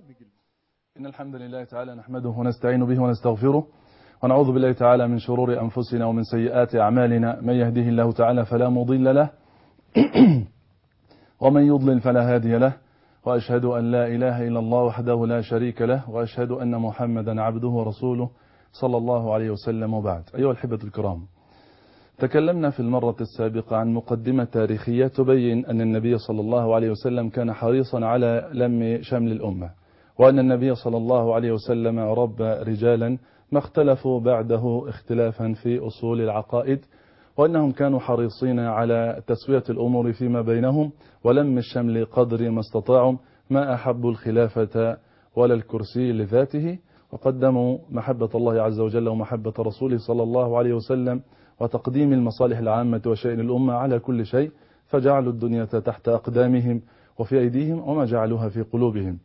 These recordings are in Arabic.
إن الحمد لله تعالى نحمده ونستعين به ونستغفره ونعوذ بالله تعالى من شرور أنفسنا ومن سيئات أعمالنا. من يهده الله تعالى فلا مضل له ومن يضلل فلا هادي له، وأشهد أن لا إله إلا الله وحده لا شريك له، وأشهد أن محمدا عبده ورسوله صلى الله عليه وسلم. وبعد، أيها الأحبة الكرام، تكلمنا في المرة السابقة عن مقدمة تاريخية تبين أن النبي صلى الله عليه وسلم كان حريصا على لم شمل الأمة، وأن النبي صلى الله عليه وسلم ربى رجالا ما اختلفوا بعده اختلافا في أصول العقائد، وأنهم كانوا حريصين على تسوية الأمور فيما بينهم ولم الشمل قدر ما استطاعوا، ما أحبوا الخلافة ولا الكرسي لذاته، وقدموا محبة الله عز وجل ومحبة رسوله صلى الله عليه وسلم وتقديم المصالح العامة وشأن الأمة على كل شيء، فجعلوا الدنيا تحت أقدامهم وفي أيديهم وما جعلوها في قلوبهم.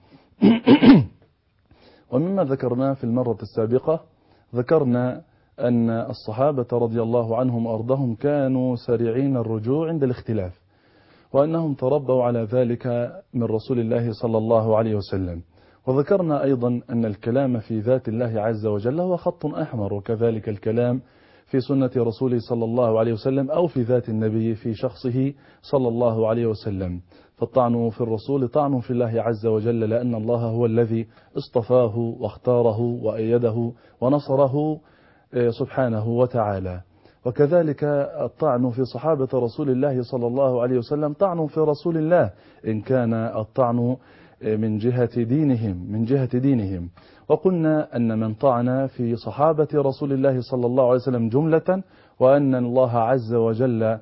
ومما ذكرناه في المرة السابقة، ذكرنا أن الصحابة رضي الله عنهم وأرضهم كانوا سريعين الرجوع عند الاختلاف، وأنهم تربوا على ذلك من رسول الله صلى الله عليه وسلم. وذكرنا أيضا أن الكلام في ذات الله عز وجل هو خط أحمر، وكذلك الكلام في سنة رسوله صلى الله عليه وسلم أو في ذات النبي في شخصه صلى الله عليه وسلم. فالطعن في الرسول طعن في الله عز وجل، لأن الله هو الذي اصطفاه واختاره وأيده ونصره سبحانه وتعالى. وكذلك الطعن في صحابة رسول الله صلى الله عليه وسلم طعن في رسول الله، إن كان الطعن من جهة دينهم. وقلنا أن من طعن في صحابة رسول الله صلى الله عليه وسلم جملة، وأن الله عز وجل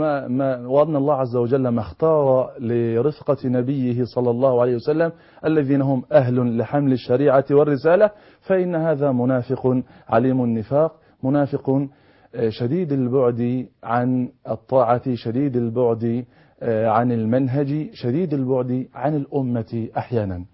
ما اختار لرفقة نبيه صلى الله عليه وسلم الذين هم أهل لحمل الشريعة والرسالة، فإن هذا منافق عليم النفاق، منافق شديد البعد عن الطاعة، شديد البعد عن المنهج، شديد البعد عن الأمة أحيانا.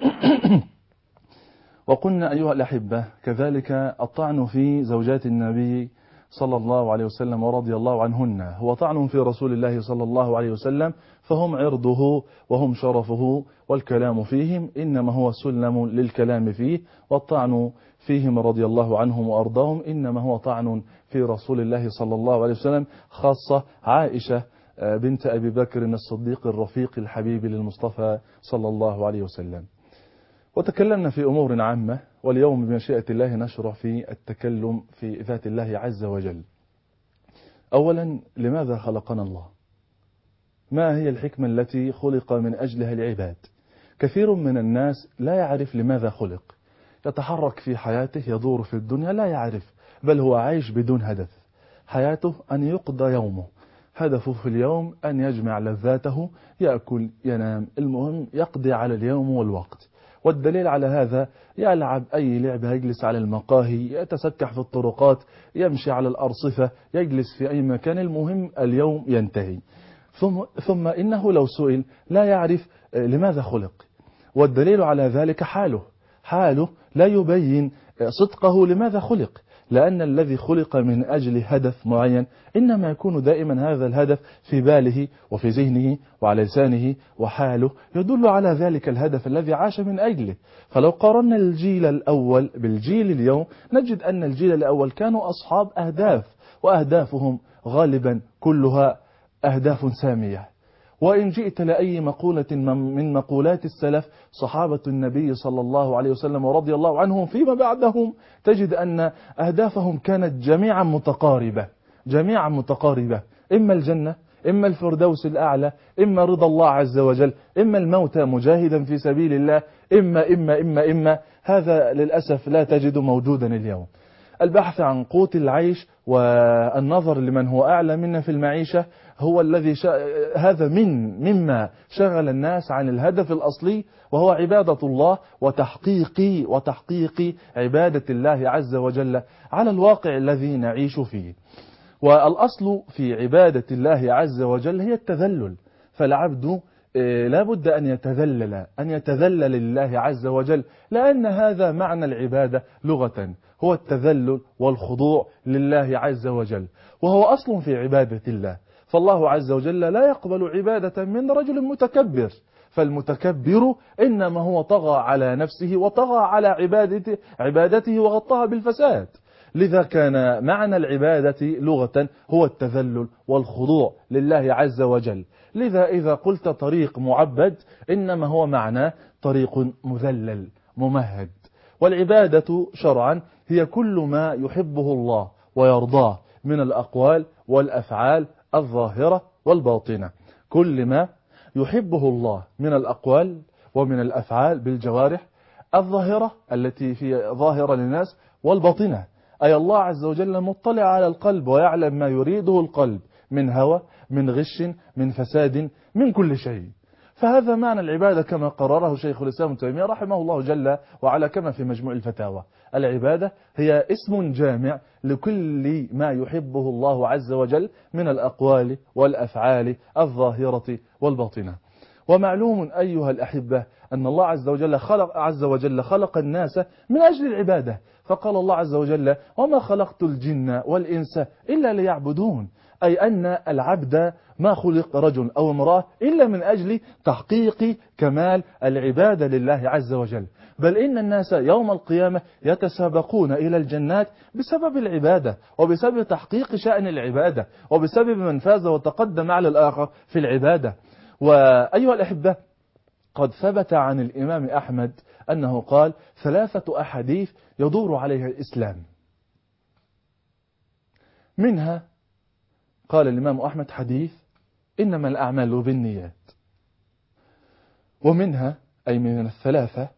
وقلنا أيها الأحبة كذلك الطعن في زوجات النبي صلى الله عليه وسلم ورضي الله عنهن هو طعن في رسول الله صلى الله عليه وسلم، فهم عرضه وهم شرفه، والكلام فيهم إنما هو سلم للكلام فيه، والطعن فيهم رضي الله عنهم وأرضاهم إنما هو طعن في رسول الله صلى الله عليه وسلم، خاصة عائشة بنت أبي بكر الصديق الرفيق الحبيب للمصطفى صلى الله عليه وسلم. وتكلمنا في أمور عامة، واليوم بمشيئة الله نشرع في التكلم في ذات الله عز وجل. أولا، لماذا خلقنا الله؟ ما هي الحكمة التي خلق من أجلها العباد؟ كثير من الناس لا يعرف لماذا خلق، يتحرك في حياته، يدور في الدنيا لا يعرف، بل هو عايش بدون هدف. حياته أن يقضى يومه، هدفه في اليوم أن يجمع لذاته، يأكل ينام، المهم يقضي على اليوم والوقت. والدليل على هذا يلعب أي لعبة، يجلس على المقاهي، يتسكح في الطرقات، يمشي على الأرصفة، يجلس في أي مكان، المهم اليوم ينتهي. ثم إنه لو سئل لا يعرف لماذا خلق. والدليل على ذلك حاله لا يبين صدقه لماذا خلق، لأن الذي خلق من أجل هدف معين إنما يكون دائما هذا الهدف في باله وفي ذهنه وعلى لسانه، وحاله يدل على ذلك الهدف الذي عاش من أجله. فلو قارنا الجيل الأول بالجيل اليوم نجد أن الجيل الأول كانوا أصحاب أهداف، وأهدافهم غالبا كلها أهداف سامية. وإن جئت لأي مقولة من مقولات السلف صحابة النبي صلى الله عليه وسلم ورضي الله عنهم فيما بعدهم، تجد أن أهدافهم كانت جميعا متقاربة، إما الجنة، إما الفردوس الأعلى، إما رضا الله عز وجل، إما الموت مجاهدا في سبيل الله، إما هذا للأسف لا تجد موجودا اليوم. البحث عن قوت العيش والنظر لمن هو أعلى منا في المعيشة هو الذي هذا مما شغل الناس عن الهدف الأصلي، وهو عبادة الله وتحقيق عبادة الله عز وجل على الواقع الذي نعيش فيه. والأصل في عبادة الله عز وجل هي التذلل، فالعبد لا بد أن يتذلل لله عز وجل، لأن هذا معنى العبادة لغة، هو التذلل والخضوع لله عز وجل، وهو أصل في عبادة الله. فالله عز وجل لا يقبل عبادة من رجل متكبر، فالمتكبر إنما هو طغى على نفسه وطغى على عبادته وغطاها بالفساد. لذا كان معنى العبادة لغة هو التذلل والخضوع لله عز وجل. لذا إذا قلت طريق معبد إنما هو معناه طريق مذلل ممهد. والعبادة شرعا هي كل ما يحبه الله ويرضاه من الأقوال والأفعال الظاهرة والباطنة. كل ما يحبه الله من الأقوال ومن الأفعال بالجوارح الظاهرة التي في ظاهرة للناس والباطنة، أي الله عز وجل مطلع على القلب ويعلم ما يريده القلب من هوى، من غش، من فساد، من كل شيء. فهذا معنى العبادة كما قرره شيخ الإسلام ابن تيمية رحمه الله جل وعلا كما في مجموع الفتاوى. العبادة هي اسم جامع لكل ما يحبه الله عز وجل من الأقوال والأفعال الظاهرة والباطنة. ومعلوم أيها الأحبة أن الله عز وجل خلق الناس من أجل العبادة، فقال الله عز وجل: وما خلقت الجن والإنس إلا ليعبدون، أي أن العبد ما خلق رجل أو امرأة إلا من أجل تحقيق كمال العبادة لله عز وجل. بل إن الناس يوم القيامة يتسابقون إلى الجنات بسبب العبادة وبسبب تحقيق شأن العبادة وبسبب من فاز وتقدم على الآخر في العبادة. وأيها الأحبة، قد ثبت عن الإمام أحمد أنه قال: 3 أحاديث يدور عليها الإسلام. منها قال الإمام أحمد حديث: إنما الأعمال بالنيات. ومنها أي من 3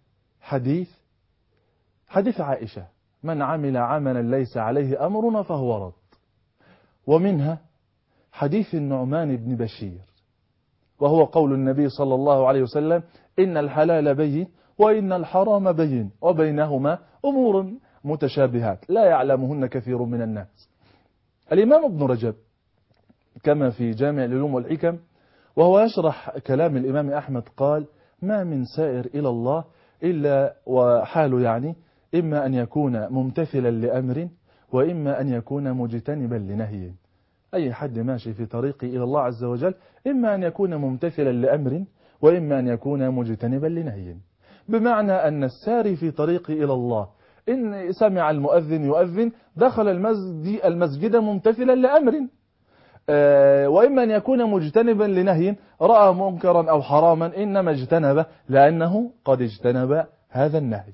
حديث عائشة: من عمل عملا ليس عليه أمرنا فهو رد. ومنها حديث النعمان بن بشير، وهو قول النبي صلى الله عليه وسلم: إن الحلال بين وإن الحرام بين وبينهما أمور متشابهات لا يعلمهن كثير من الناس. الإمام ابن رجب كما في جامع العلوم والحكم وهو يشرح كلام الإمام أحمد قال: ما من سائر إلى الله إلا وحاله يعني إما أن يكون ممتثلا لأمر وإما أن يكون مجتنبا لنهي. أي حد ماشي في طريقه إلى الله عز وجل إما أن يكون ممتثلا لأمر وإما أن يكون مجتنبا لنهي. بمعنى أن الساري في طريقه إلى الله إن سمع المؤذن يؤذن دخل المسجد ممتثلا لأمر، وإما أن يكون مجتنبا لنهي، رأى منكرا أو حراما إنما اجتنبه لأنه قد اجتنب هذا النهي.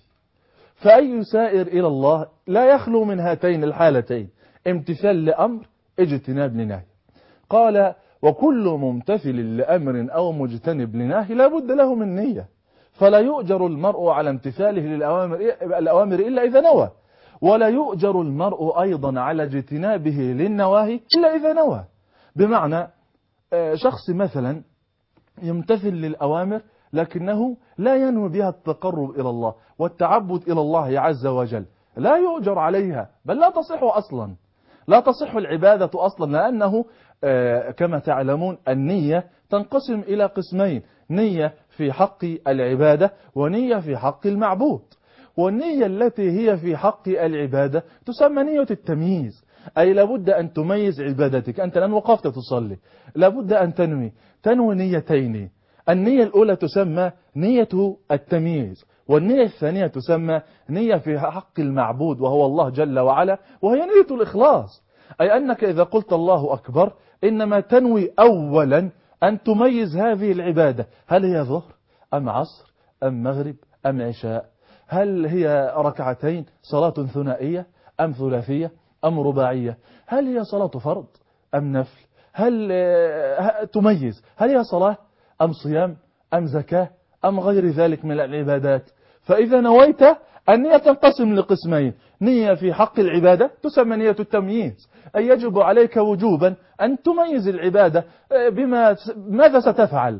فأي سائر إلى الله لا يخلو من هاتين الحالتين: امتثال لأمر، اجتناب لنهي. قال: وكل ممتثل لأمر أو مجتنب لنهي لا بد له من نية، فلا يؤجر المرء على امتثاله للأوامر إلا إذا نوى، ولا يؤجر المرء أيضا على اجتنابه للنواهي إلا إذا نوى. بمعنى شخص مثلا يمتثل للأوامر لكنه لا ينوي بها التقرب إلى الله والتعبد إلى الله عز وجل، لا يؤجر عليها، بل لا تصح أصلا، لا تصح العبادة أصلا، لأنه كما تعلمون النية تنقسم إلى قسمين: نية في حق العبادة ونية في حق المعبود. والنية التي هي في حق العبادة تسمى نية التمييز، أي لابد أن تميز عبادتك. أنت الآن وقفت تصلي، لابد أن تنوي نيتين: النية الأولى تسمى نية التمييز، والنية الثانية تسمى نية في حق المعبود وهو الله جل وعلا، وهي نية الإخلاص. أي أنك إذا قلت الله أكبر إنما تنوي أولا أن تميز هذه العبادة، هل هي ظهر أم عصر أم مغرب أم عشاء؟ هل هي ركعتين صلاة ثنائية أم ثلاثية أم رباعية؟ هل هي صلاة فرض أم نفل؟ هل تميز هل هي صلاة أم صيام أم زكاة أم غير ذلك من العبادات؟ فإذا نويت، النية تنقسم لقسمين: نية في حق العبادة تسمى نية التمييز، أي يجب عليك وجوبا أن تميز العبادة ماذا ستفعل،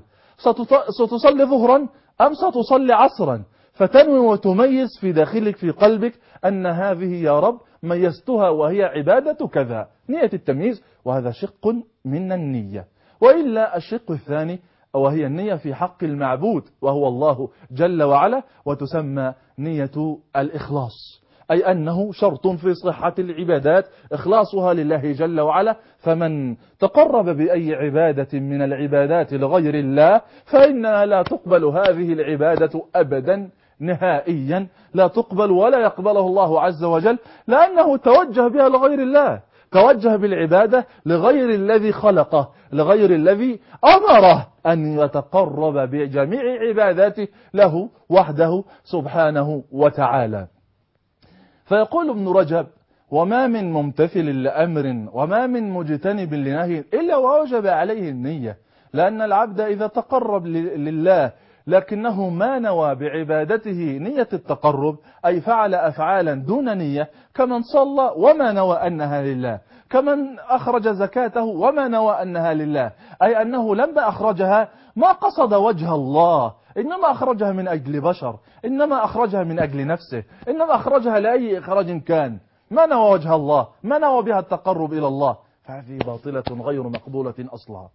ستصلي ظهرا أم ستصلي عصرا، فتنوي وتميز في داخلك في قلبك أن هذه يا رب ميزتها وهي عبادة كذا، نية التمييز. وهذا شق من النية. وإلا الشق الثاني وهي النية في حق المعبود وهو الله جل وعلا، وتسمى نية الإخلاص، أي أنه شرط في صحة العبادات إخلاصها لله جل وعلا. فمن تقرب بأي عبادة من العبادات لغير الله فإنها لا تقبل هذه العبادة أبدا نهائيا، لا تقبل ولا يقبله الله عز وجل، لأنه توجه بها لغير الله، توجه بالعبادة لغير الذي خلقه، لغير الذي أمره أن يتقرب بجميع عباداته له وحده سبحانه وتعالى. فيقول ابن رجب: وما من ممتثل لأمر وما من مجتنب لنهي إلا ووجب عليه النية، لأن العبد إذا تقرب لله لكنه ما نوى بعبادته نية التقرب، أي فعل أفعالا دون نية، كمن صلى وما نوى أنها لله، كمن أخرج زكاته وما نوى أنها لله، أي أنه لما أخرجها ما قصد وجه الله، إنما أخرجها من أجل بشر، إنما أخرجها من أجل نفسه، إنما أخرجها لأي إخراج كان، ما نوى وجه الله، ما نوى بها التقرب إلى الله، فهذه باطلة غير مقبولة أصلا.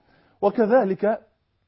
وكذلك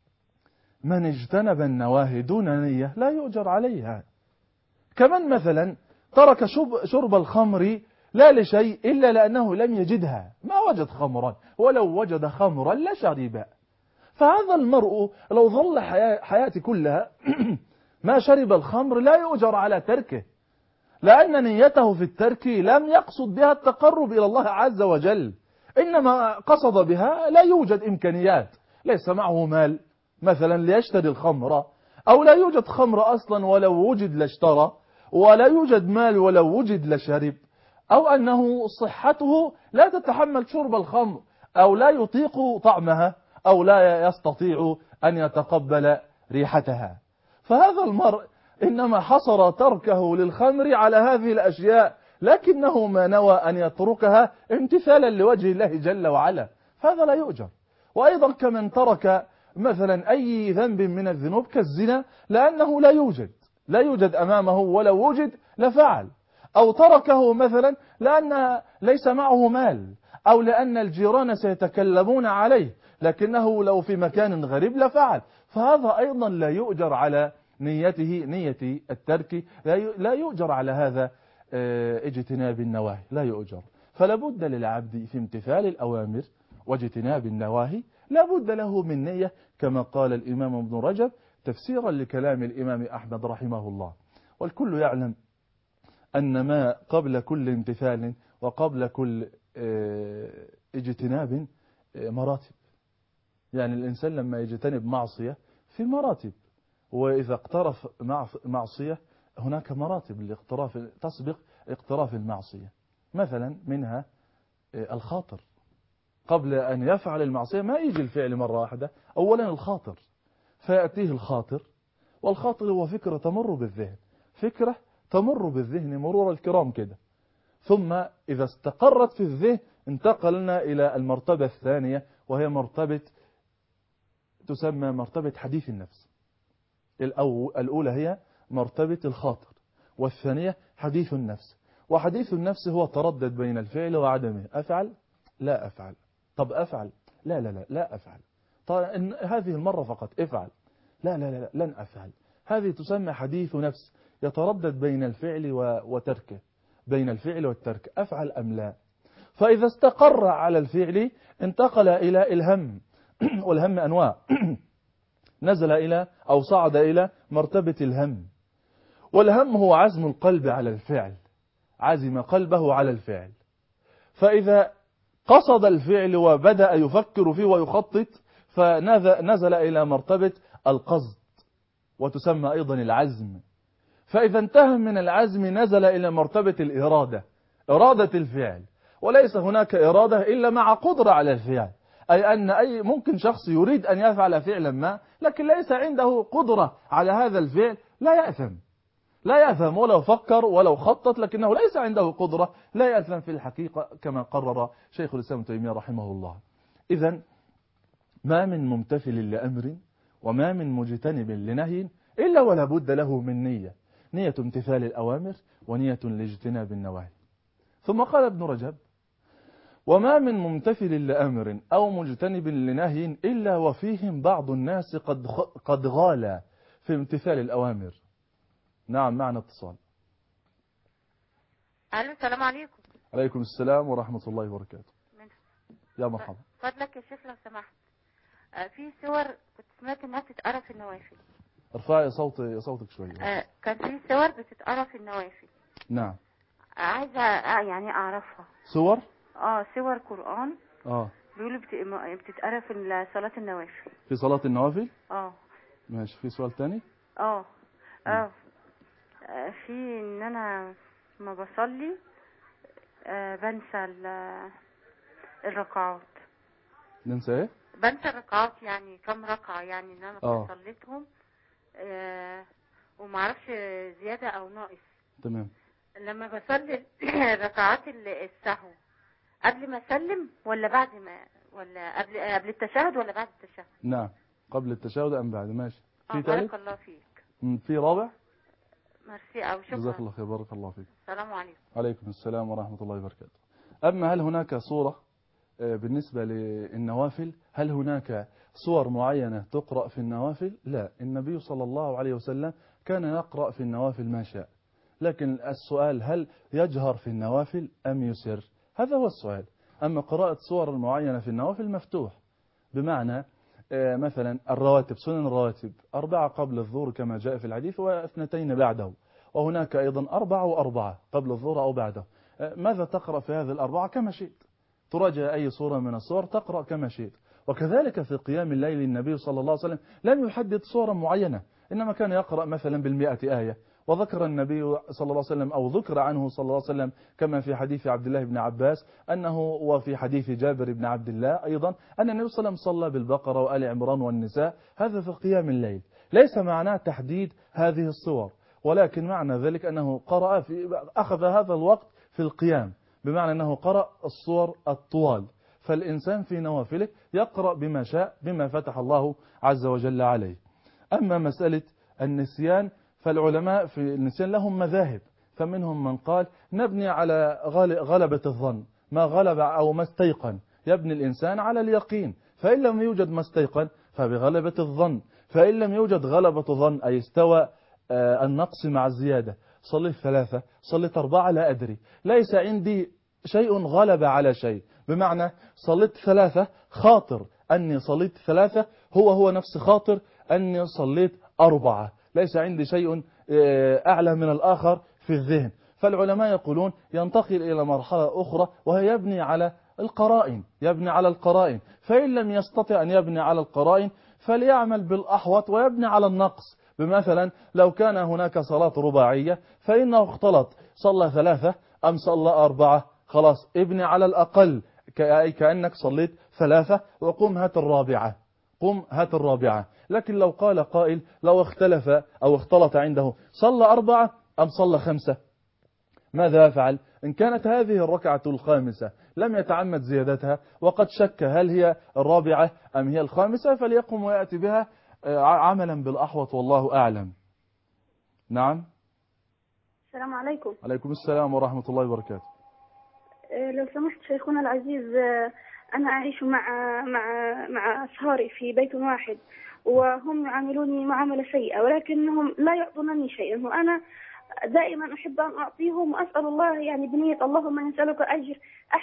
من اجتنب النواهي دون نية لا يؤجر عليها، كمن مثلا ترك شرب الخمر لا لشيء إلا لأنه لم يجدها، ما وجد خمرا، ولو وجد خمرا لشرب. فهذا المرء لو ظل حياته كلها ما شرب الخمر لا يؤجر على تركه، لأن نيته في الترك لم يقصد بها التقرب إلى الله عز وجل، إنما قصد بها لا يوجد إمكانيات، ليس معه مال مثلا ليشتري الخمر، أو لا يوجد خمر أصلا ولو وجد لاشترى، ولا يوجد مال ولو وجد لشرب، أو أنه صحته لا تتحمل شرب الخمر، أو لا يطيق طعمها، أو لا يستطيع أن يتقبل ريحتها. فهذا المرء إنما حصر تركه للخمر على هذه الأشياء، لكنه ما نوى أن يتركها امتثالا لوجه الله جل وعلا، فهذا لا يؤجر. وأيضا كمن ترك مثلا أي ذنب من الذنوب كالزنا لأنه لا يوجد أمامه، ولو وجد لفعل، أو تركه مثلا لأن ليس معه مال، أو لأن الجيران سيتكلمون عليه، لكنه لو في مكان غريب لفعل، فهذا أيضا لا يؤجر على نيته، نية الترك لا يؤجر على هذا اجتناب النواهي، لا يؤجر. فلا بد للعبد في امتثال الأوامر واجتناب النواهي لا بد له من نية، كما قال الإمام ابن رجب تفسيرا لكلام الإمام أحمد رحمه الله. والكل يعلم أن ما قبل كل امتثال وقبل كل اجتناب مراتب، يعني الإنسان لما يجتنب معصية في مراتب، وإذا اقترف معصية هناك مراتب لاقتراف، تسبق اقتراف المعصية. مثلا منها الخاطر، قبل أن يفعل المعصية ما يجي الفعل مرة واحدة، أولا الخاطر، فيأتيه الخاطر، والخاطر هو فكرة تمر بالذهن، فكرة تمر بالذهن مرور الكرام كده، ثم إذا استقرت في الذهن انتقلنا إلى المرتبة الثانية، وهي مرتبة تسمى مرتبة حديث النفس. الأولى هي مرتبة الخاطر، والثانية حديث النفس. وحديث النفس هو تردد بين الفعل وعدمه، أفعل لا أفعل، طب أفعل لا أفعل، طيب هذه المرة فقط افعل، لا لن أفعل. هذه تسمى حديث نفس، يتردد بين الفعل وتركه، بين الفعل والترك، أفعل أم لا. فإذا استقر على الفعل انتقل إلى الهم، والهم أنواع، نزل إلى أو صعد إلى مرتبة الهم. والهم هو عزم القلب على الفعل، عزم قلبه على الفعل، فإذا قصد الفعل وبدأ يفكر فيه ويخطط فنزل إلى مرتبة القصد، وتسمى أيضا العزم. فإذا انتهى من العزم نزل إلى مرتبة الإرادة، إرادة الفعل، وليس هناك إرادة إلا مع قدرة على الفعل، أي أن ممكن شخص يريد أن يفعل فعلا ما لكن ليس عنده قدرة على هذا الفعل، لا يأثم ولو فكر ولو خطط، لكنه ليس عنده قدرة لا يأثم في الحقيقة، كما قرر شيخ الإسلام ابن تيمية رحمه الله. إذن ما من ممتثل لأمر وما من مجتنب لنهي إلا ولا بد له من نية امتثال الأوامر ونية لاجتناب النواهي. ثم قال ابن رجب: وما من ممتثل لأمر أو مجتنب لنهي إلا وفيهم بعض الناس قد غالى في امتثال الأوامر. نعم، معنا اتصال. الو السلام عليكم. عليكم السلام ورحمة الله وبركاته. من يا مرحبا. فضلك يا شيخ لو سمحت، في صور كنت سمعت انها بتتقرا في النوافل. ارفعي صوتك شوية. كان في صور بتتقرا في النوافل. نعم. عايزه يعني اعرفها. صور؟ صور قرآن. اه بيقولوا بتتقرا في صلاة النوافل. في صلاة النوافل؟ اه ماشي. في سؤال تاني؟ اه اه في ان انا ما بصلي بنسى الركعات. ننسى ايه؟ بنسى الركعات، يعني كم ركعة، يعني ان انا كنت صليتهم وما اعرفش زيادة او ناقص. تمام. لما بصلي ركعات السهو قبل ما اسلم ولا بعد ما، ولا قبل التشهد ولا بعد التشهد؟ نعم قبل التشهد ام بعد. ماشي. في بارك ثالث؟ الله فيك. في رابع؟ ميرسي او شكرا. جزاك الله خير. بارك الله فيك. السلام عليكم. عليكم السلام ورحمة الله وبركاته. أما هل هناك صورة بالنسبة للنوافل؟ هل هناك صور معينة تقرأ في النوافل؟ لا، النبي صلى الله عليه وسلم كان يقرأ في النوافل ما شاء. لكن السؤال هل يجهر في النوافل أم يسر؟ هذا هو السؤال. أما قراءة صور معينة في النوافل مفتوح، بمعنى مثلا الرواتب، سنن الرواتب 4 قبل الظهر كما جاء في الحديث و2 بعده، وهناك أيضا 4 و4 قبل الظهر أو بعده. ماذا تقرأ في هذه ال4 كما شئت، تراجع أي صورة من الصور تقرأ كما شئت. وكذلك في قيام الليل النبي صلى الله عليه وسلم لم يحدد صورا معينة، إنما كان يقرأ مثلا بال100 آية. وذكر النبي صلى الله عليه وسلم أو ذكر عنه صلى الله عليه وسلم كما في حديث عبد الله بن عباس أنه، وفي حديث جابر بن عبد الله أيضا، أن النبي صلى الله عليه وسلم صلى بالبقرة وآل عمران والنساء. هذا في قيام الليل، ليس معناه تحديد هذه الصور، ولكن معنى ذلك أنه قرأ أخذ هذا الوقت في القيام، بمعنى أنه قرأ الصور الطوال. فالإنسان في نوافله يقرأ بما شاء بما فتح الله عز وجل عليه. أما مسألة النسيان فالعلماء في النسيان لهم مذاهب، فمنهم من قال نبني على غلبة الظن، ما غلب أو ما استيقن يبني الإنسان على اليقين، فإن لم يوجد ما استيقن فبغلبة الظن، فإن لم يوجد غلبة ظن أي استوى النقص مع الزيادة، صليت 3 صليت 4 لا أدري، ليس عندي شيء غلب على شيء، بمعنى صليت 3 خاطر أني صليت 3 هو نفس خاطر أني صليت 4، ليس عندي شيء أعلى من الآخر في الذهن. فالعلماء يقولون ينتقل إلى مرحلة أخرى وهي يبني على القرائن، فإن لم يستطع أن يبني على القرائن فليعمل بالأحوط ويبني على النقص. بمثلا لو كان هناك صلاة رباعية فإنه اختلط، صلى 3 أم صلى 4، خلاص ابني على الأقل، كأنك صليت 3 وقم هات الرابعة. لكن لو قال قائل لو اختلف أو اختلط عنده صلى 4 أم صلى 5، ماذا يفعل؟ إن كانت هذه الركعة الخامسة لم يتعمد زيادتها وقد شك هل هي الرابعة أم هي الخامسة، فليقم ويأتي بها عملا بالأحوط والله أعلم. نعم. السلام عليكم. عليكم السلام ورحمة الله وبركاته. لو سمحت شيخنا العزيز، أنا أعيش مع أصهاري في بيت واحد، وهم يعاملوني معاملة سيئة، ولكنهم لا يعطونني شيئا، وأنا دائما أحب أن أعطيهم، وأسأل الله يعني بنية اللهم نسألك أجر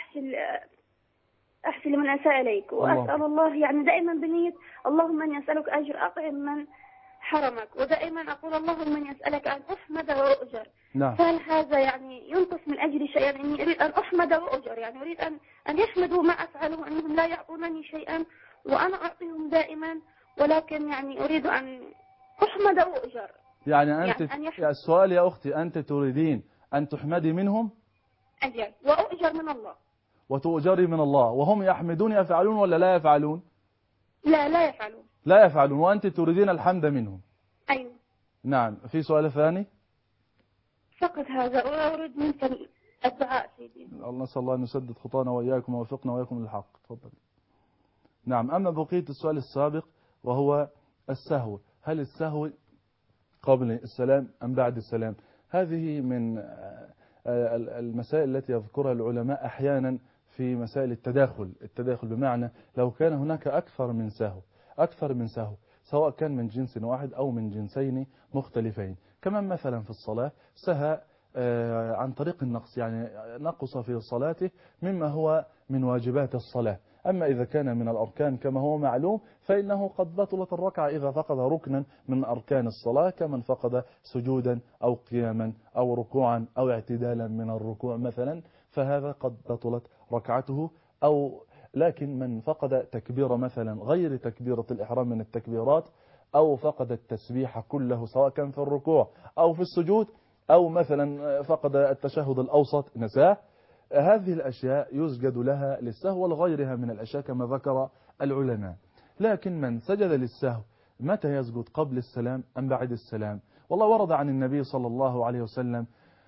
أحسن لمن أساء إليك، وأسأل الله يعني دائما بنية اللهم أني أسألك أجر أطعم من حرمك، ودائما أقول اللهم أني أسألك أن أحمد وأؤجر. نعم. فهل هذا يعني ينقص من أجري شيئا؟ يعني أريد أن أحمد وأؤجر، يعني أريد أن يحمدوا ما أفعله، أنهم لا يعطونني شيئا وأنا أعطيهم دائما، ولكن يعني أريد أن أحمد وأؤجر. يعني أنت يا السؤال يا أختي، أنت تريدين أن تحمدي منهم؟ أجل وأؤجر من الله. وتؤجري من الله، وهم يحمدون يفعلون ولا لا يفعلون؟ لا يفعلون. لا يفعلون، وأنت تريدين الحمد منهم. أيوة. نعم. في سؤال ثاني؟ فقط هذا، وأريد منك الدعاء سيدي. الله نسأل الله أن يسدد خطانا وإياكم ووفقنا وإياكم للحق. تفضل. نعم. أما بقية السؤال السابق وهو السهو، هل السهو قبل السلام أم بعد السلام؟ هذه من المسائل التي يذكرها العلماء أحيانا في مسائل التداخل، بمعنى لو كان هناك أكثر من سهو سواء كان من جنس واحد أو من جنسين مختلفين، كما مثلا في الصلاة سهى عن طريق النقص، يعني نقص في صلاته مما هو من واجبات الصلاة. أما إذا كان من الأركان كما هو معلوم فإنه قد بطلت الركعة إذا فقد ركنا من أركان الصلاة، كمن فقد سجودا أو قياما أو ركوعا أو اعتدالا من الركوع مثلا، فهذا قد بطلت ركعته. أو لكن من فقد تكبيرة مثلا غير تكبيرة الإحرام من التكبيرات، أو فقد التسبيح كله سواء كان في الركوع أو في السجود، أو مثلا فقد التشهد الأوسط نساه، هذه الأشياء يسجد لها للسهو ولغيرها من الأشياء كما ذكر العلماء. لكن من سجد للسهو متى يسجد؟ قبل السلام أم بعد السلام؟ والله ورد عن النبي صلى الله عليه وسلم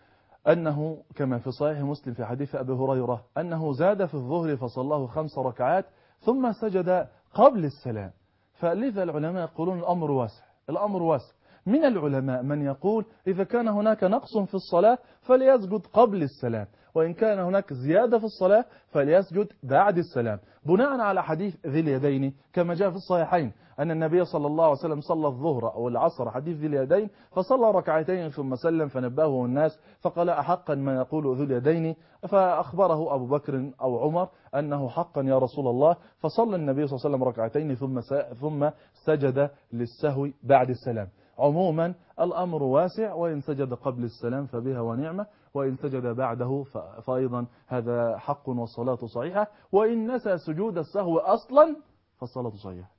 أنه كما في صحيح مسلم في حديث أبي هريرة أنه زاد في الظهر فصلاه 5 ركعات ثم سجد قبل السلام. فلذا العلماء يقولون الأمر واسع، الأمر واسع. من العلماء من يقول إذا كان هناك نقص في الصلاة فليسجد قبل السلام، وإن كان هناك زيادة في الصلاة فليسجد بعد السلام، بناء على حديث ذي اليدين كما جاء في الصحيحين أن النبي صلى الله عليه وسلم صلى الظهر أو العصر حديث ذي اليدين فصلى ركعتين ثم سلم فنبهه الناس فقال أحقا ما يقول ذو اليدين؟ فأخبره أبو بكر أو عمر أنه حقا يا رسول الله، فصلى النبي صلى الله عليه وسلم ركعتين ثم سجد للسهو بعد السلام. عموما الأمر واسع، وإن سجد قبل السلام فبها ونعمة، وإن سجد بعده فأيضا هذا حق والصلاة صحيحة، وإن نسى سجود السهو أصلا فالصلاة صحيحة.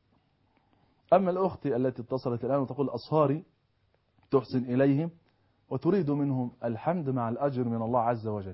أما الأخت التي اتصلت الآن وتقول أصهاري تحسن إليهم وتريد منهم الحمد مع الأجر من الله عز وجل،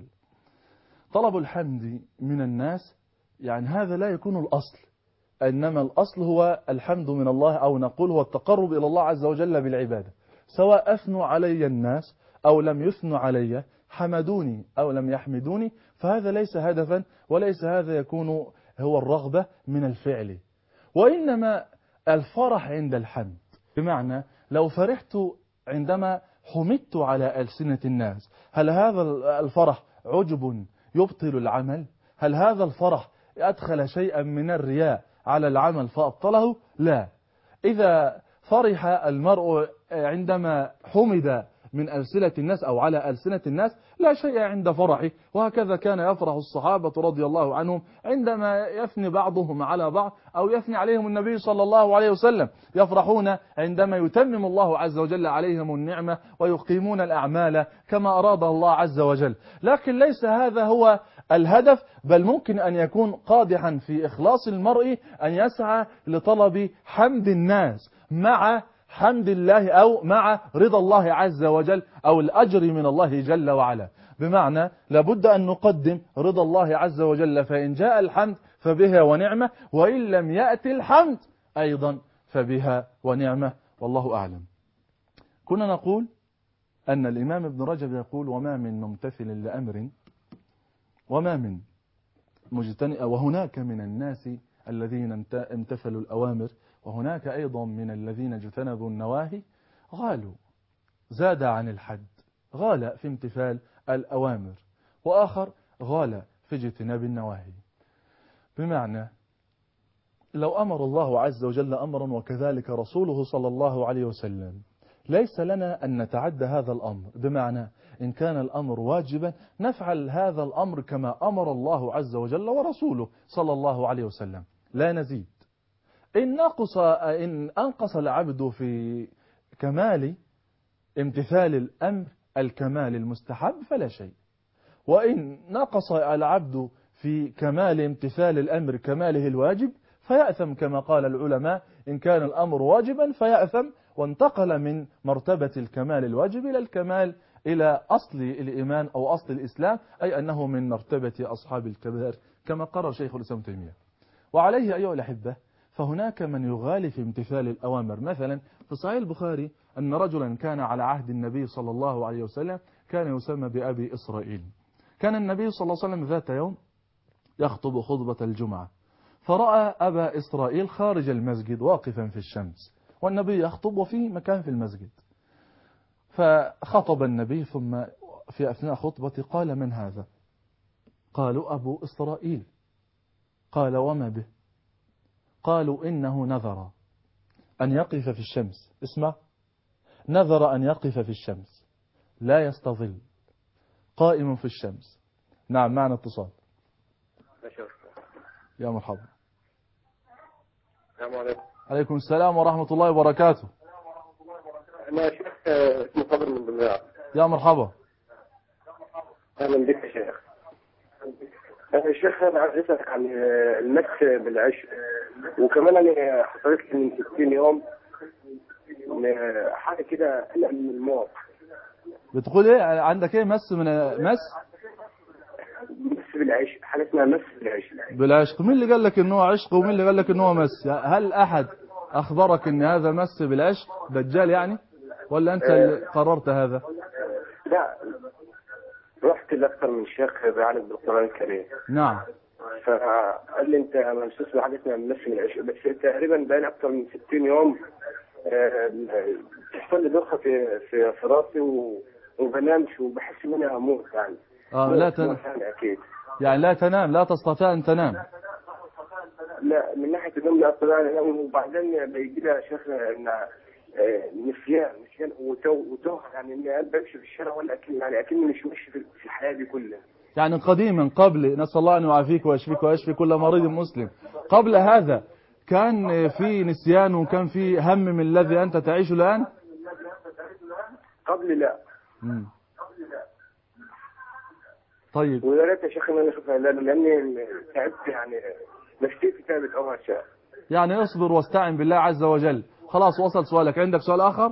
طلب الحمد من الناس يعني هذا لا يكون الأصل، إنما الأصل هو الحمد من الله، أو نقول هو التقرب إلى الله عز وجل بالعبادة، سواء أثنوا علي الناس أو لم يثنوا علي، حمدوني أو لم يحمدوني، فهذا ليس هدفا وليس هذا يكون هو الرغبة من الفعل، وإنما الفرح عند الحمد. بمعنى لو فرحت عندما حمدت على ألسنة الناس، هل هذا الفرح عجب يبطل العمل؟ هل هذا الفرح أدخل شيئا من الرياء على العمل فأبطله؟ لا. إذا فرح المرء عندما حمد من ألسنة الناس أو على ألسنة الناس لا شيء عند فرحه، وهكذا كان يفرح الصحابة رضي الله عنهم عندما يثني بعضهم على بعض أو يثني عليهم النبي صلى الله عليه وسلم، يفرحون عندما يتمم الله عز وجل عليهم النعمة ويقيمون الأعمال كما أراد الله عز وجل. لكن ليس هذا هو الهدف، بل ممكن أن يكون قادحا في إخلاص المرء أن يسعى لطلب حمد الناس مع حمد الله أو مع رضا الله عز وجل أو الأجر من الله جل وعلا. بمعنى لابد أن نقدم رضا الله عز وجل، فإن جاء الحمد فبها ونعمة، وإن لم يأتي الحمد أيضا فبها ونعمة، والله أعلم. كنا نقول أن الإمام ابن رجب يقول وما من ممتثل لأمر وما من مجتنئ، وهناك من الناس الذين امتثلوا الأوامر وهناك أيضا من الذين اجتنبوا النواهي، غالوا زاد عن الحد، غال في امتثال الأوامر وآخر غال في اجتناب النواهي. بمعنى لو أمر الله عز وجل أمرا وكذلك رسوله صلى الله عليه وسلم ليس لنا أن نتعدى هذا الأمر، بمعنى إن كان الأمر واجبا نفعل هذا الأمر كما أمر الله عز وجل ورسوله صلى الله عليه وسلم لا نزيد. إن أنقص العبد في كمال امتثال الأمر الكمال المستحب فلا شيء، وإن نقص العبد في كمال امتثال الأمر كماله الواجب فيأثم، كما قال العلماء إن كان الأمر واجبا فيأثم، وانتقل من مرتبة الكمال الواجب إلى الكمال إلى أصل الإيمان أو أصل الإسلام، أي أنه من مرتبة أصحاب الكبائر كما قرر شيخ الإسلام تيمية. وعليه أيها الأحبة فهناك من يغالي في امتثال الأوامر. مثلا في صحيح البخاري أن رجلا كان على عهد النبي صلى الله عليه وسلم كان يسمى بأبي إسرائيل. كان النبي صلى الله عليه وسلم ذات يوم يخطب خطبة الجمعة، فرأى أبا إسرائيل خارج المسجد واقفا في الشمس، والنبي يخطب وفي مكان في المسجد، فخطب النبي ثم في أثناء خطبته قال من هذا؟ قالوا أبو إسرائيل. قال وما به؟ قالوا إنه نذر أن يقف في الشمس، اسمع، نذر أن يقف في الشمس لا يستظل قائم في الشمس. نعم، معنا اتصال. يا مرحبا. السلام عليكم. عليكم السلام ورحمة الله وبركاته. أنا شيخ اسمه صبر من دمياط. يا مرحبا. أهلا بك يا شيخ. يا شيخ أنا عايز أسألك عن المس بالعشق، وكمان أنا حصلت لي من 60 يوم حاجة كده قلق من الموت. بتقول ايه؟ عندك ايه؟ مس مس بالعشق، حاجة اسمها مس بالعشق. بالعشق. مين اللي قال لك ان هو عشق ومين اللي قال لك ان هو مس؟ هل احد اخبرك ان هذا مس بالعشق؟ دجال يعني؟ ولا انت اللي قررت هذا؟ لا، رحت لأكثر من شيخ بيعالج بالقرآن الكريم. نعم. فقال لي انت ممسوس بحاجه اسمها مس بالعشق، بس تقريبا بقالي اكثر من 60 يوم بتحصل لي ضخه في راسي وبنامش وبحس ان انا هموت يعني. لا تنام اكيد. يعني لا تنام، لا تستطيع ان تنام. لا، من ناحيه النوم لا استطيع ان انام، وبعدين بيجي لي يا شيخ ان نسيان وتوه يعني اني انا بمشي في الشارع ولا يعني اكني مش ماشي في الحياه دي كلها. يعني قديما قبل، نسأل الله أن يعافيك ويشفيك ويشفي كل مريض مسلم، قبل هذا كان في نسيان وكان في هم من الذي أنت تعيشه الآن؟ قبل لا. طيب. ويا ريت يا شيخ ان انا اشوفها لاني تعبت يعني، نفسيتي تعبت اول شيء. يعني اصبر واستعن بالله عز وجل. خلاص، وصل سؤالك. عندك سؤال آخر؟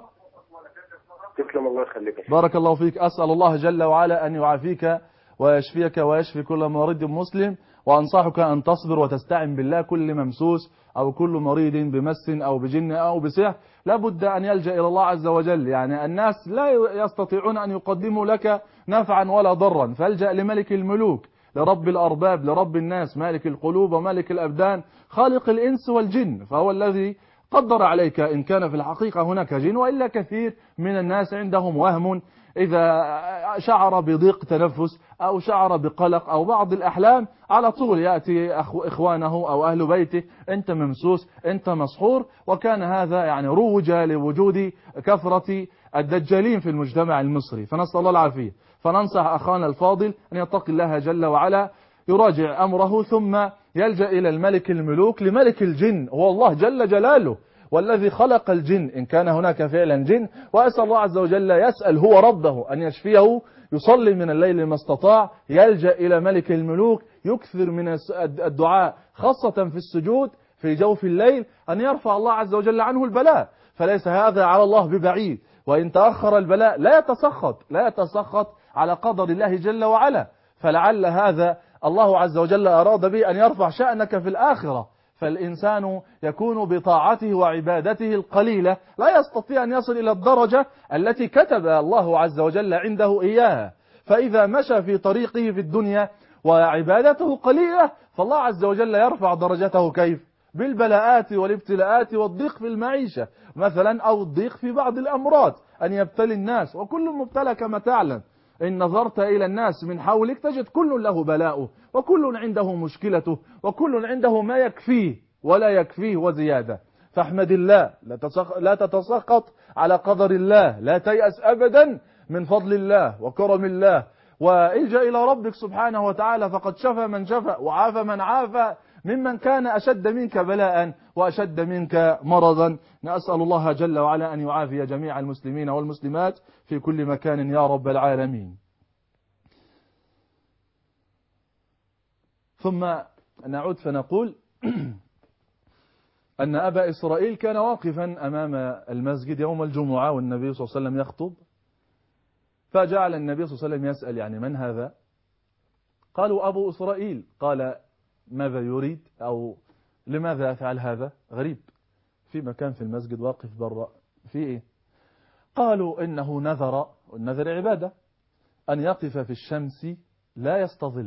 تسلم، الله يخليك. بارك الله فيك. أسأل الله جل وعلا أن يعافيك ويشفيك ويشفي كل مريض مسلم، وأنصحك أن تصبر وتستعن بالله. كل ممسوس أو كل مريض بمس أو بجن أو بسحر لابد أن يلجأ إلى الله عز وجل. يعني الناس لا يستطيعون أن يقدموا لك نفعا ولا ضرا، فالجأ لملك الملوك، لرب الأرباب، لرب الناس، مالك القلوب ومالك الأبدان، خالق الإنس والجن، فهو الذي قدر عليك إن كان في الحقيقة هناك جن. وإلا كثير من الناس عندهم وهم، إذا شعر بضيق تنفس أو شعر بقلق أو بعض الأحلام على طول يأتي إخوانه أو أهل بيته: أنت ممسوس، أنت مسحور. وكان هذا يعني روج لوجود كثرة الدجالين في المجتمع المصري، فنسأل الله العافية. فننصح أخانا الفاضل أن يتقي الله جل وعلا، يراجع أمره، ثم يلجأ إلى الملك الملوك، لملك الجن، هو الله جل جلاله والذي خلق الجن إن كان هناك فعلا جن. وأسأل الله عز وجل، يسأل هو ربه أن يشفيه، يصلي من الليل ما استطاع، يلجأ إلى ملك الملوك، يكثر من الدعاء خاصة في السجود في جوف الليل، أن يرفع الله عز وجل عنه البلاء. فليس هذا على الله ببعيد، وإن تأخر البلاء لا يتسخط على قدر الله جل وعلا. فلعل هذا الله عز وجل أراد به أن يرفع شأنك في الآخرة. فالإنسان يكون بطاعته وعبادته القليلة لا يستطيع أن يصل إلى الدرجة التي كتب الله عز وجل عنده إياها. فإذا مشى في طريقه في الدنيا وعبادته قليلة، فالله عز وجل يرفع درجته كيف؟ بالبلاءات والابتلاءات والضيق في المعيشة مثلا، أو الضيق في بعض الأمراض، أن يبتلي الناس. وكل مبتلى كما تعلم، إن نظرت إلى الناس من حولك تجد كل له بلاؤه، وكل عنده مشكلته، وكل عنده ما يكفيه ولا يكفيه وزيادة. فاحمد الله، لا تتسخط على قدر الله، لا تيأس أبدا من فضل الله وكرم الله، والجأ إلى ربك سبحانه وتعالى، فقد شفى من شفى وعافى من عافى ممن كان أشد منك بلاء وأشد منك مرضا. نسأل الله جل وعلا أن يعافي جميع المسلمين والمسلمات في كل مكان يا رب العالمين. ثم نعود فنقول أن أبا إسرائيل كان واقفا أمام المسجد يوم الجمعة والنبي صلى الله عليه وسلم يخطب، فجعل النبي صلى الله عليه وسلم يسأل: يعني من هذا؟ قالوا: أبو إسرائيل. قال: ماذا يريد؟ أو لماذا يفعل هذا؟ غريب، في مكان في المسجد واقف برا، في إيه؟ قالوا: إنه نذر، والنذر عبادة، أن يقف في الشمس لا يستظل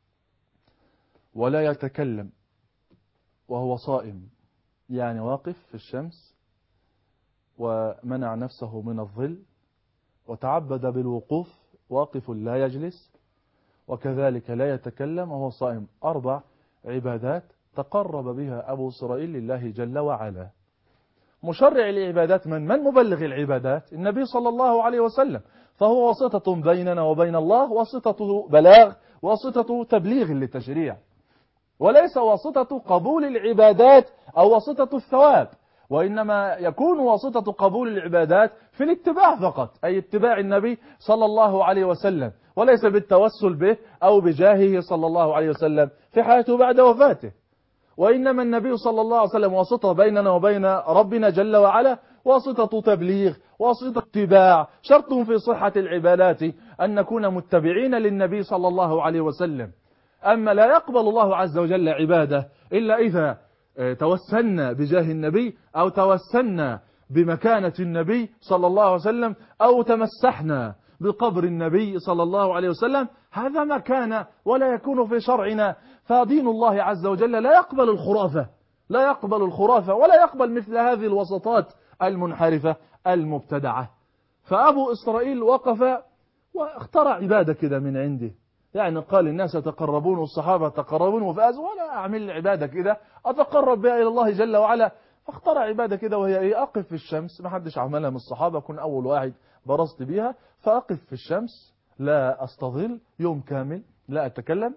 ولا يتكلم وهو صائم. يعني واقف في الشمس ومنع نفسه من الظل وتعبد بالوقوف، واقف لا يجلس، وكذلك لا يتكلم وهو صائم. 4 عبادات تقرب بها أبو إسرائيل لله جل وعلا. مشرع العبادات من مبلغ العبادات؟ النبي صلى الله عليه وسلم. فهو واسطة بيننا وبين الله، واسطة بلاغ، واسطة تبليغ للتشريع، وليس واسطة قبول العبادات أو واسطة الثواب، وإنما يكون واسطة قبول العبادات في الاتباع فقط، أي اتباع النبي صلى الله عليه وسلم، وليس بالتوسل به أو بجاهه صلى الله عليه وسلم في حياته بعد وفاته. وإنما النبي صلى الله عليه وسلم واسطة بيننا وبين ربنا جل وعلا، واسطة تبليغ، واسطة اتباع. شرط في صحة العبادات أن نكون متبعين للنبي صلى الله عليه وسلم. أما لا يقبل الله عز وجل عبادة إلا إذا توسلنا بجاه النبي، أو توسلنا بمكانة النبي صلى الله عليه وسلم، أو تمسحنا بقبر النبي صلى الله عليه وسلم. هذا ما كان ولا يكون في شرعنا. فدين الله عز وجل لا يقبل الخرافة، لا يقبل الخرافة، ولا يقبل مثل هذه الوسطات المنحرفة المبتدعة. فأبو إسرائيل وقف واخترع عبادة كده من عنده، يعني قال الناس يتقربون والصحابة يتقربون وفازوا، ولا أعمل عبادة كده أتقرب بها إلى الله جل وعلا. فاخترع عبادة كده، وهي إيه؟ أقف في الشمس، ما حدش عملها من الصحابة، كن أول واحد برزت بيها. فأقف في الشمس لا أستظل يوم كامل، لا أتكلم،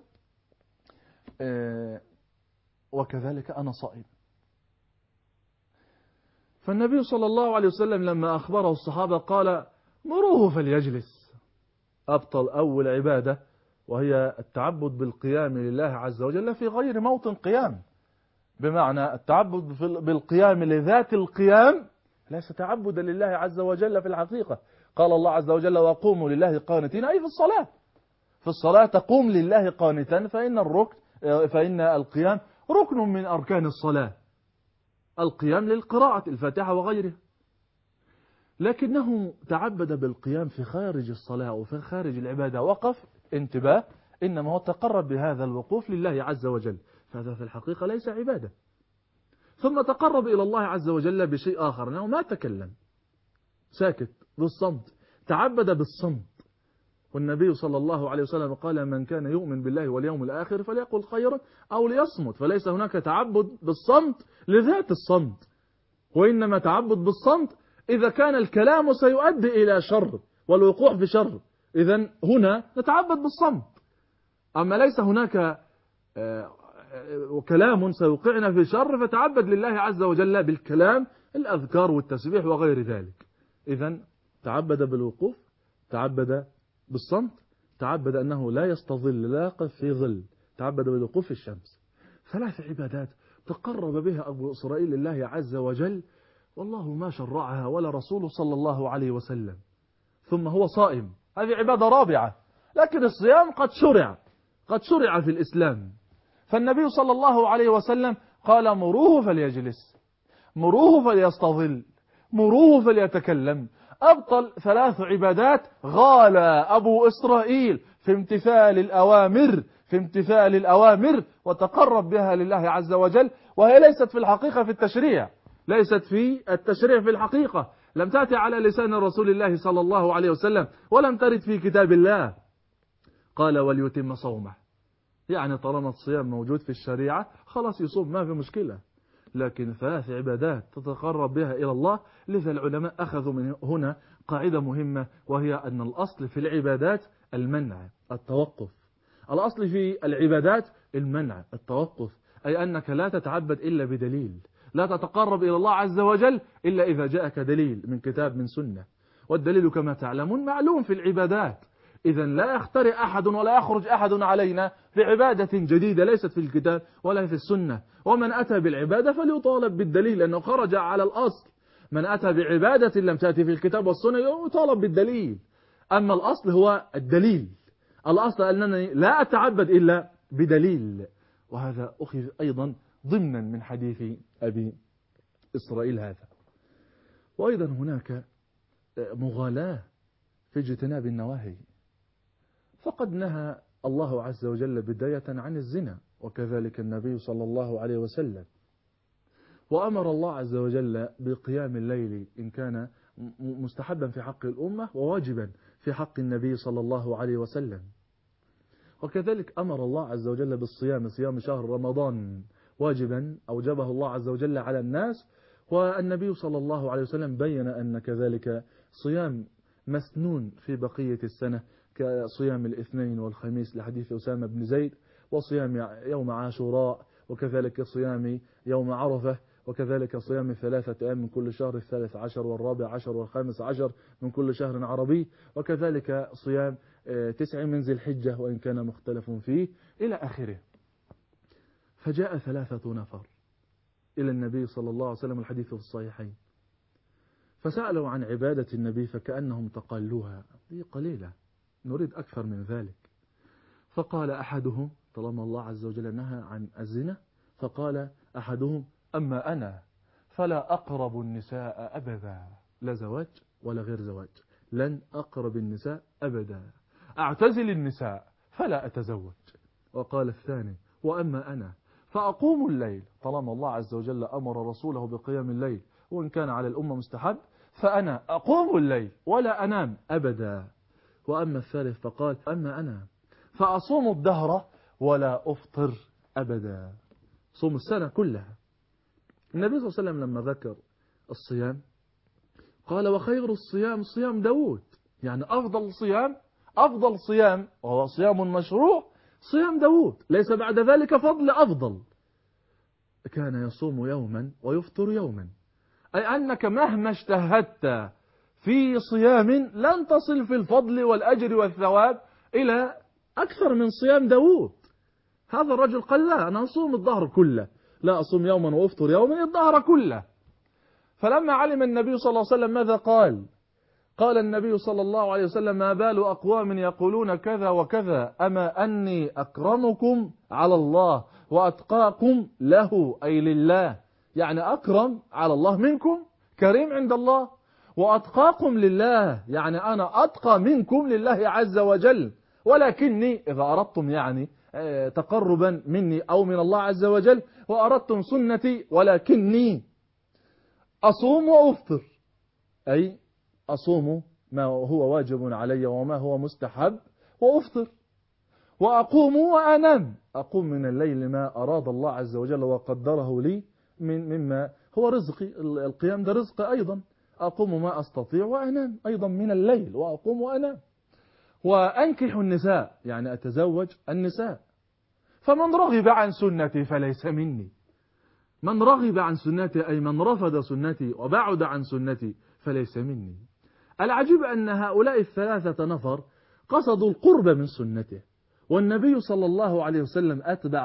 وكذلك أنا صائم. فالنبي صلى الله عليه وسلم لما أخبره الصحابة قال مروه فليجلس. أبطل أول عبادة، وهي التعبد بالقيام لله عز وجل في غير موطن قيام، بمعنى التعبد بالقيام لذات القيام ليس تعبدا لله عز وجل في الحقيقة. قال الله عز وجل وقوموا لله قانتين، أي في الصلاة. في الصلاة تقوم لله قانتا، فإن القيام ركن من أركان الصلاة، القيام للقراءة الفاتحة وغيرها. لكنه تعبد بالقيام في خارج الصلاة وفي خارج العبادة، وقف، انتباه، إنما هو تقرب بهذا الوقوف لله عز وجل، فهذا في الحقيقة ليس عبادة. ثم تقرب إلى الله عز وجل بشيء آخر، أنه ما تكلم، ساكت بالصمت، تعبد بالصمت. والنبي صلى الله عليه وسلم قال من كان يؤمن بالله واليوم الآخر فليقل خيرا أو ليصمت. فليس هناك تعبد بالصمت لذات الصمت، وإنما تعبد بالصمت إذا كان الكلام سيؤدي إلى شر والوقوع في شر، إذن هنا نتعبد بالصمت. أما ليس هناك كلام سيوقعنا في شر فتعبد لله عز وجل بالكلام، الأذكار والتسبيح وغير ذلك. إذن تعبد بالوقوف، تعبد بالصمت، تعبد أنه لا يستظل، لا يقف في ظل، تعبد بالوقوف في الشمس. 3 عبادات تقرب بها أبو إسرائيل لله عز وجل، والله ما شرعها ولا رسوله صلى الله عليه وسلم. ثم هو صائم، هذه عبادة رابعة. لكن الصيام قد شرع في الإسلام. فالنبي صلى الله عليه وسلم قال مروه فليجلس، مروه فليستظل، مروه فليتكلم. أبطل 3 عبادات غال أبو إسرائيل في امتثال الأوامر وتقرب بها لله عز وجل، وهي ليست في الحقيقة في التشريع، ليست في التشريع في الحقيقة، لم تأتي على لسان رسول الله صلى الله عليه وسلم، ولم ترد في كتاب الله. قال وليتم صومه، يعني طالما الصيام موجود في الشريعة خلاص يصوم، ما في مشكلة. لكن 3 عبادات تتقرب بها إلى الله. لذا العلماء أخذوا من هنا قاعدة مهمة، وهي أن الأصل في العبادات المنع، التوقف. الأصل في العبادات المنع، التوقف، أي أنك لا تتعبد إلا بدليل، لا تتقرب إلى الله عز وجل إلا إذا جاءك دليل من كتاب من سنة. والدليل كما تعلمون معلوم في العبادات. إذا لا يخترع أحد ولا يخرج أحد علينا بعبادة جديدة ليست في الكتاب ولا في السنة. ومن أتى بالعبادة فليطالب بالدليل، لأنه خرج على الأصل. من أتى بعبادة لم تأتي في الكتاب والسنة يطالب بالدليل. أما الأصل هو الدليل، الأصل أنني لا أتعبد إلا بدليل. وهذا أخذ أيضا ضمنا من حديث أبي إسرائيل هذا. وأيضا هناك مغالاة في اجتناب النواهي، فقد نهى الله عز وجل بداية عن الزنا، وكذلك النبي صلى الله عليه وسلم. وأمر الله عز وجل بقيام الليل إن كان مستحبا في حق الأمة وواجبا في حق النبي صلى الله عليه وسلم. وكذلك أمر الله عز وجل بالصيام، صيام شهر رمضان واجبا أوجبه الله عز وجل على الناس. والنبي صلى الله عليه وسلم بين أن كذلك صيام مسنون في بقية السنة كصيام الاثنين والخميس لحديث أسامة بن زيد، وصيام يوم عاشوراء، وكذلك صيام يوم عرفة، وكذلك صيام 3 أيام من كل شهر، 13 والرابع عشر و15 من كل شهر عربي، وكذلك صيام 9 من ذي الحجة وإن كان مختلف فيه إلى آخره. فجاء 3 نفر إلى النبي صلى الله عليه وسلم، الحديث في الصحيحين، فسألوا عن عبادة النبي فكأنهم تقلوها، هي قليلة نريد أكثر من ذلك. فقال أحدهم، طالما الله عز وجل نهى عن الزنا، فقال أحدهم: أما أنا فلا أقرب النساء أبدا، لا زواج ولا غير زواج، لن أقرب النساء أبدا، أعتزل النساء فلا أتزوج. وقال الثاني: وأما أنا فأقوم الليل، طالما الله عز وجل أمر رسوله بقيام الليل وإن كان على الأمة مستحب، فأنا أقوم الليل ولا أنام أبدا. وأما الثالث فقال: أما أنا فأصوم الدهر ولا أفطر أبدا، صوم السنة كلها. النبي صلى الله عليه وسلم لما ذكر الصيام قال: وخير الصيام صيام داود، يعني أفضل صيام وهو صيام مشروع صيام داود، ليس بعد ذلك فضل أفضل، كان يصوم يوما ويفطر يوما، أي أنك مهما اجتهدت في صيام لن تصل في الفضل والأجر والثواب إلى أكثر من صيام داود. هذا الرجل قال: لا، أنا أصوم الظهر كله، لا أصوم يوما وأفطر يوما، الظهر كله. فلما علم النبي صلى الله عليه وسلم ماذا قال؟ قال النبي صلى الله عليه وسلم: ما بال أقوام يقولون كذا وكذا، أما أني أكرمكم على الله وأتقاكم له، أي لله، يعني أكرم على الله منكم، كريم عند الله، وأتقاكم لله، يعني أنا أتقى منكم لله عز وجل، ولكني إذا أردتم يعني تقربا مني أو من الله عز وجل وأردتم سنتي، ولكني أصوم وأفطر، أي أصوم ما هو واجب علي وما هو مستحب وأفطر، وأقوم وأنام، أقوم من الليل ما أراد الله عز وجل وقدره لي مما هو رزقي، القيام ده رزق أيضا، أقوم ما أستطيع وأنام أيضا من الليل، وأقوم وأنام، وأنكح النساء، يعني أتزوج النساء، فمن رغب عن سنتي فليس مني، من رغب عن سنتي أي من رفض سنتي وبعد عن سنتي فليس مني. العجيب أن هؤلاء 3 نفر قصدوا القرب من سنته، والنبي صلى الله عليه وسلم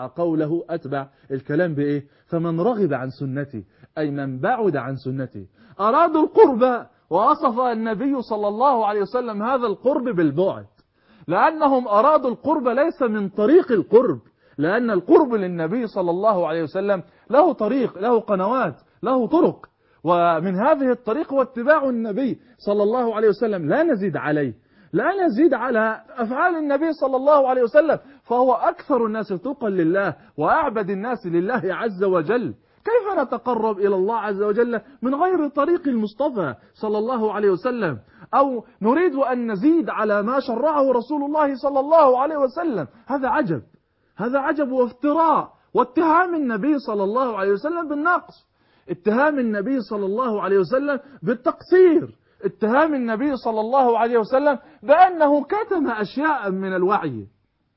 أتبع الكلام بإيه؟ فمن رغب عن سنتي أي من بعد عن سنتي، أرادوا القرب، ووصف النبي صلى الله عليه وسلم هذا القرب بالبعد، لأنهم أرادوا القرب ليس من طريق القرب، لأن القرب للنبي صلى الله عليه وسلم له طريق، له قنوات، له طرق، ومن هذه الطريق واتباع النبي صلى الله عليه وسلم، لا نزيد عليه، لا نزيد على أفعال النبي صلى الله عليه وسلم، فهو أكثر الناس تقى لله وأعبد الناس لله عز وجل. كيف نتقرب إلى الله عز وجل من غير طريق المصطفى صلى الله عليه وسلم، أو نريد أن نزيد على ما شرعه رسول الله صلى الله عليه وسلم؟ هذا عجب، هذا عجب وافتراء، واتهام النبي صلى الله عليه وسلم بالنقص، اتهام النبي صلى الله عليه وسلم بالتقصير، اتهام النبي صلى الله عليه وسلم بأنه كتم أشياء من الوعي.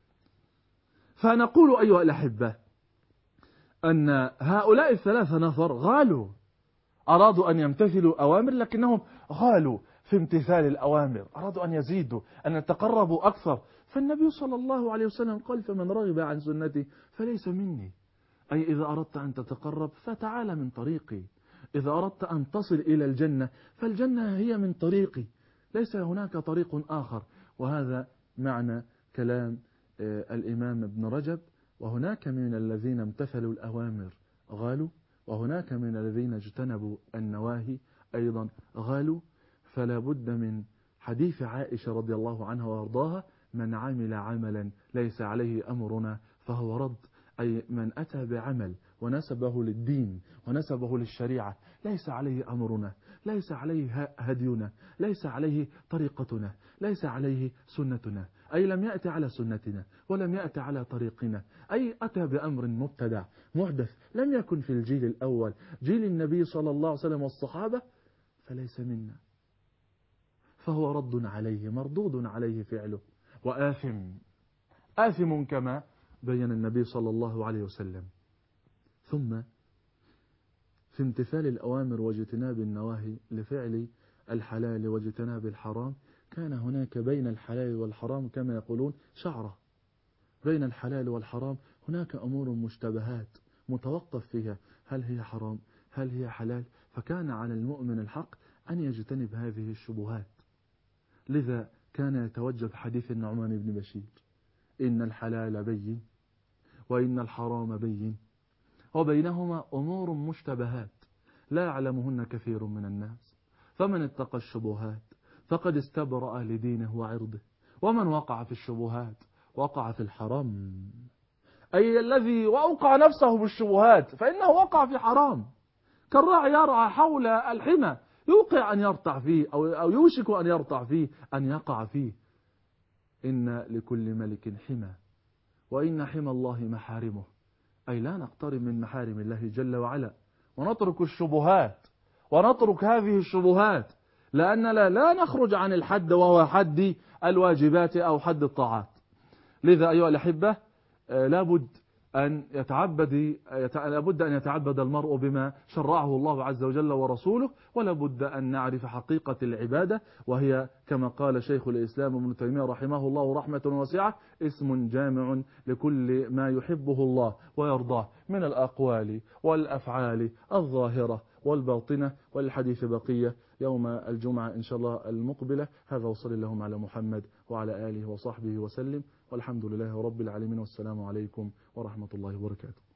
فنقول أيها الأحبة أن هؤلاء 3 نفر غالوا، أرادوا أن يمتثلوا أوامر لكنهم غالوا في امتثال الأوامر، أرادوا أن يزيدوا، أن يتقربوا أكثر. فالنبي صلى الله عليه وسلم قال: فمن رغب عن سنتي فليس مني، أي إذا أردت أن تتقرب فتعال من طريقي، إذا أردت أن تصل إلى الجنة فالجنة هي من طريقي، ليس هناك طريق آخر. وهذا معنى كلام الإمام ابن رجب: وهناك من الذين امتثلوا الأوامر غالوا، وهناك من الذين اجتنبوا النواهي أيضا غالوا. فلا بد من حديث عائشة رضي الله عنها وارضاها: من عمل عملا ليس عليه أمرنا فهو رد، أي من أتى بعمل ونسبه للدين ونسبه للشريعة ليس عليه أمرنا، ليس عليه هدينا، ليس عليه طريقتنا، ليس عليه سنتنا، أي لم يأتي على سنتنا ولم يأتي على طريقنا، أي أتى بأمر مبتدع محدث لم يكن في الجيل الأول جيل النبي صلى الله عليه وسلم والصحابة، فليس منا. فهو رد عليه، مردود عليه فعله، آثم كما بين النبي صلى الله عليه وسلم. ثم في امتثال الأوامر واجتناب النواهي لفعل الحلال واجتناب الحرام، كان هناك بين الحلال والحرام كما يقولون شعرة، بين الحلال والحرام هناك أمور مشتبهات متوقف فيها، هل هي حرام هل هي حلال، فكان على المؤمن الحق أن يجتنب هذه الشبهات. لذا كان يتوجب حديث النعمان بن بشير: إن الحلال بين وإن الحرام بين وبينهما أمور مشتبهات لا يعلمهن كثير من الناس، فمن اتقى الشبهات فقد استبرأ لدينه وعرضه، ومن وقع في الشبهات وقع في الحرام. أي الذي وأوقع نفسه بالشبهات فإنه وقع في حرام، كالراعي يرعى حول الحمى يوقع أن يرتع فيه أو يوشك أن يرتع فيه، أن يقع فيه. إن لكل ملك حمى وإن حمى الله محارمه، أي لا نقترب من محارم الله جل وعلا ونترك الشبهات ونترك هذه الشبهات، لأننا لا نخرج عن الحد وهو حد الواجبات أو حد الطاعات. لذا أيها الأحبة لابد أن يتعبد المرء بما شرعه الله عز وجل ورسوله، ولابد أن نعرف حقيقة العبادة، وهي كما قال شيخ الإسلام ابن تيمية رحمه الله رحمة واسعة: اسم جامع لكل ما يحبه الله ويرضاه من الأقوال والأفعال الظاهرة والباطنة. والحديث بقية يوم الجمعة إن شاء الله المقبلة. هذا وصلى اللهم على محمد وعلى آله وصحبه وسلم، والحمد لله رب العالمين، والسلام عليكم ورحمة الله وبركاته.